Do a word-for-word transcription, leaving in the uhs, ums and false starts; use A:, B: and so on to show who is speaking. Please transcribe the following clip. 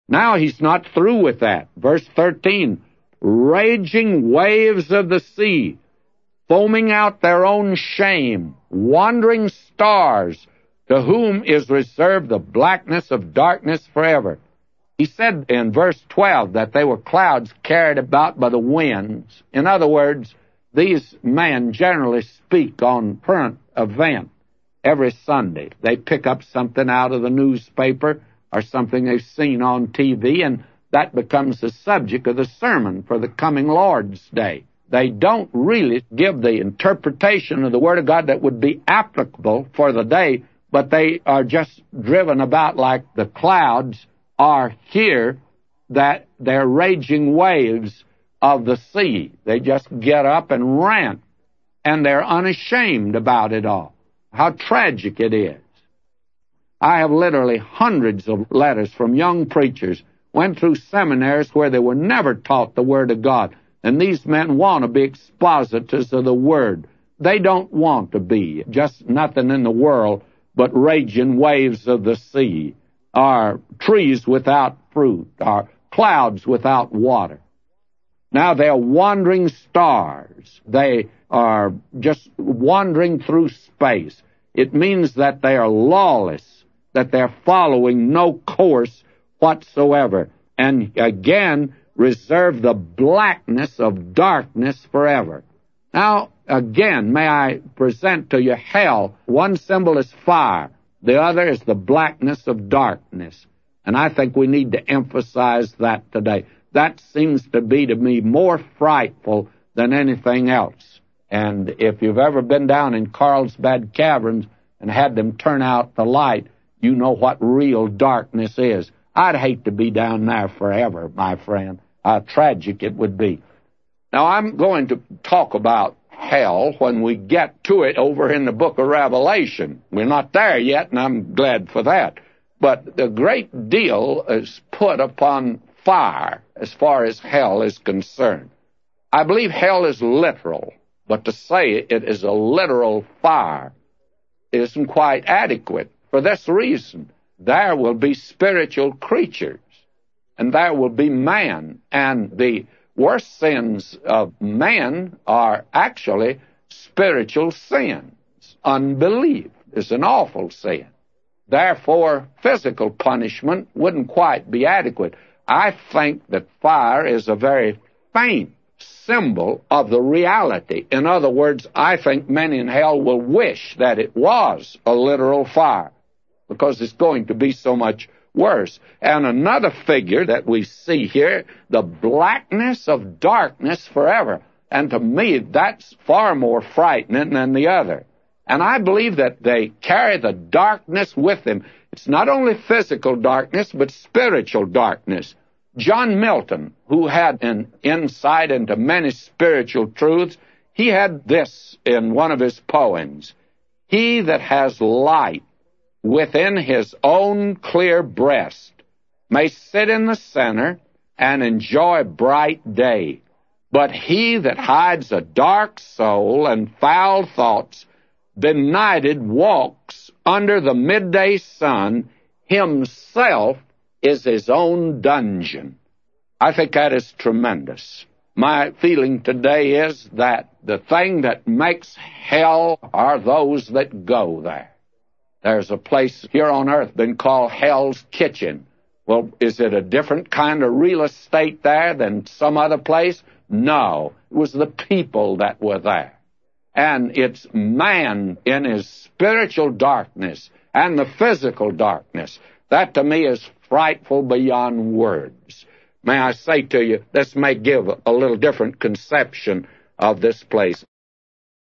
A: Now he's not through with that. Verse thirteen, raging waves of the sea, foaming out their own shame, wandering stars, to whom is reserved the blackness of darkness forever. He said in verse twelve that they were clouds carried about by the winds. In other words, these men generally speak on current event every Sunday. They pick up something out of the newspaper or something they've seen on T V, and that becomes the subject of the sermon for the coming Lord's Day. They don't really give the interpretation of the Word of God that would be applicable for the day, but they are just driven about like the clouds are here, that they're raging waves of the sea. They just get up and rant, and they're unashamed about it all. How tragic it is. I have literally hundreds of letters from young preachers, went through seminaries where they were never taught the Word of God, and these men want to be expositors of the Word. They don't want to be just nothing in the world but raging waves of the sea, or trees without fruit, or clouds without water. Now they're wandering stars. They are just wandering through space. It means that they are lawless, that they're following no course whatsoever, and again reserve the blackness of darkness forever. Now, again, may I present to you hell. One symbol is fire. The other is the blackness of darkness. And I think we need to emphasize that today. That seems to be to me more frightful than anything else. And if you've ever been down in Carlsbad Caverns and had them turn out the light, you know what real darkness is. I'd hate to be down there forever, my friend. How tragic it would be. Now, I'm going to talk about hell when we get to it over in the book of Revelation. We're not there yet, and I'm glad for that. But the great deal is put upon fire as far as hell is concerned. I believe hell is literal, but to say it is a literal fire isn't quite adequate. For this reason, there will be spiritual creatures, and there will be man, and the worst sins of man are actually spiritual sins. Unbelief is an awful sin. Therefore, physical punishment wouldn't quite be adequate. I think that fire is a very faint symbol of the reality. In other words, I think many in hell will wish that it was a literal fire, because it's going to be so much worse. And another figure that we see here, the blackness of darkness forever. And to me, that's far more frightening than the other. And I believe that they carry the darkness with them. It's not only physical darkness, but spiritual darkness. John Milton, who had an insight into many spiritual truths, he had this in one of his poems: "He that has light within his own clear breast may sit in the center and enjoy bright day. But he that hides a dark soul and foul thoughts, benighted walks under the midday sun, himself is his own dungeon." I think that is tremendous. My feeling today is that the thing that makes hell are those that go there. There's a place here on earth been called Hell's Kitchen. Well, is it a different kind of real estate there than some other place? No. It was the people that were there. And it's man in his spiritual darkness and the physical darkness. That to me is frightful beyond words. May I say to you, this may give a little different conception of this place.